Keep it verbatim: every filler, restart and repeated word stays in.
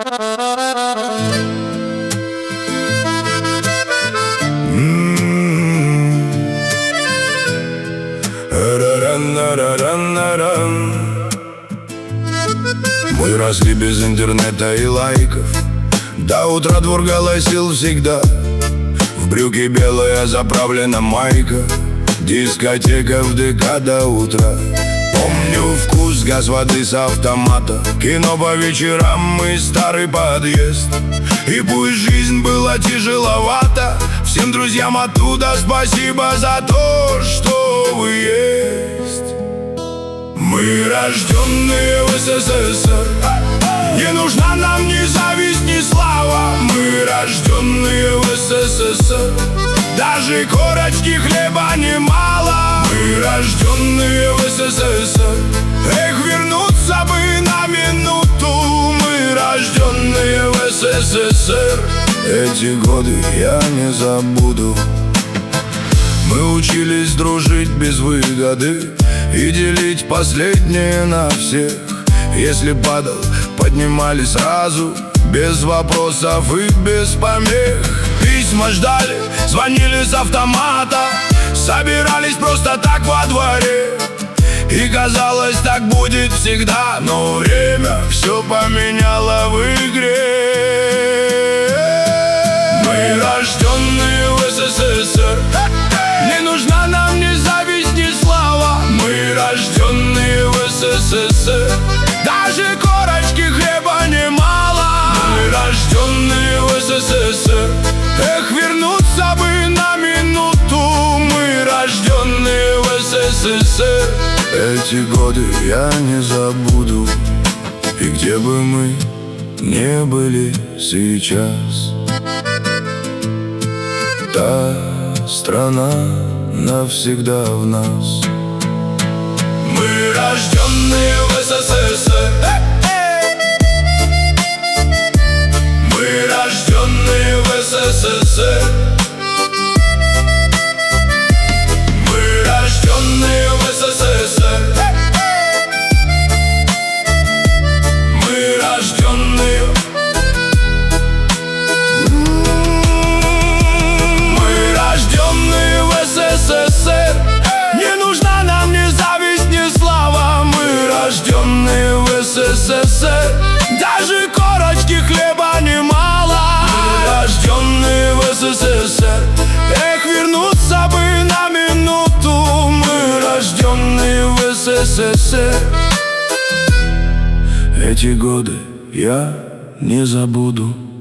Мы росли без интернета и лайков, до утра двор голосил всегда. В брюки белая заправлена майка, дискотека в ДК до утра. Помню вкус газ воды с автомата, кино по вечерам и старый подъезд. И пусть жизнь была тяжеловата, всем друзьям оттуда спасибо за то, что вы есть. Мы рожденные в СССР, не нужна нам ни зависть, ни слава. Мы рожденные в СССР, даже корочки хлеба немало. Мы рожденные в СССР, эх, вернуться бы на минуту. Мы рожденные в СССР, эти годы я не забуду. Мы учились дружить без выгоды и делить последнее на всех. Если падал, поднимали сразу, без вопросов и без помех. Письма ждали, звонили с автомата, собирались просто так во дворе. И казалось, так будет всегда, но время все поменяло в игре. Мы рожденные в СССР, не нужна нам ни зависть, ни слава. Мы рожденные в СССР, даже корочки хлеба немало. Мы рожденные в СССР, эх, вернуться бы на минуту. Мы рожденные в СССР, эти годы я не забуду. И где бы мы не были сейчас, та страна навсегда в нас. Мы рожденные в СССР, мы рожденные в СССР, мы рожденные в СССР, мы рожденные. Мы рожденные в СССР, не нужна нам ни зависть, ни слава. Мы рожденные в СССР, даже корочки хлеба немало. Мы рожденные в СССР, эх, вернуться бы на минуту. Мы рожденные в СССР, эти годы я не забуду.